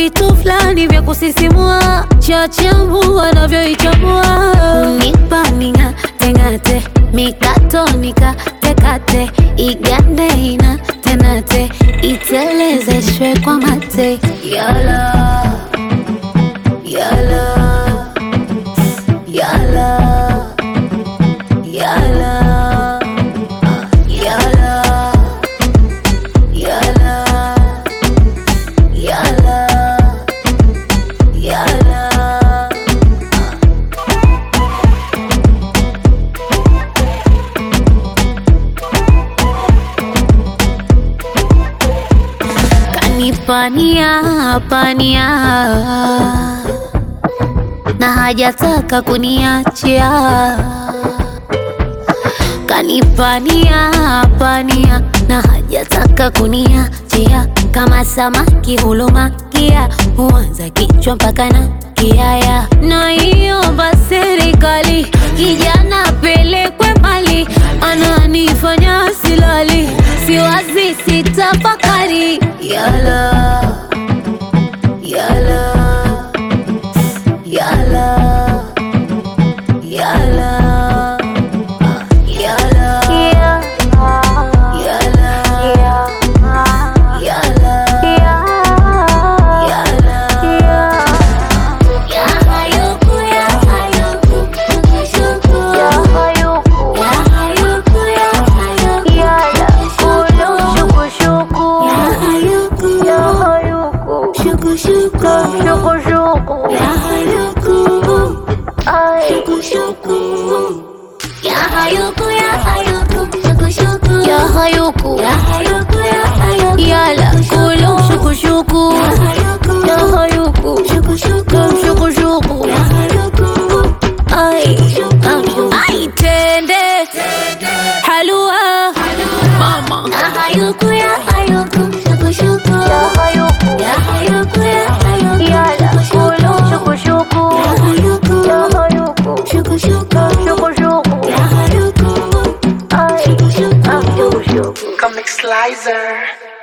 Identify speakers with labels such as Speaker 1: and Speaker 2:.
Speaker 1: vitu fulani vya kusisimua, chachambu wanavyoichambua. Unipaninga tengate, mikato nikatekate, igande ina tenate, itelezeshwe kwa mate. Yala, yala, yala, yala, yala, yala, yala, yala. Kanipania pania na hajataka kuniachia, kanipania pania na hajataka kuniachia. Kama samaki hulumakia, huanza kichwa mpaka na kiaya. Na iomba serikali, kijana pelekwe mbali, ananifanya silali, siwazi sitafakari. Yala, yala, yala, yala, yala, yala kulu shuku shuku, ya hayuku shuku shuku, ay ay tende halua mama, ya hayuku shuku shuku, ya hayuku yala kulu shuku shuku, ya hayuku shuku shuku, ya hayuku ay shuku shuku.
Speaker 2: Comic Slicer.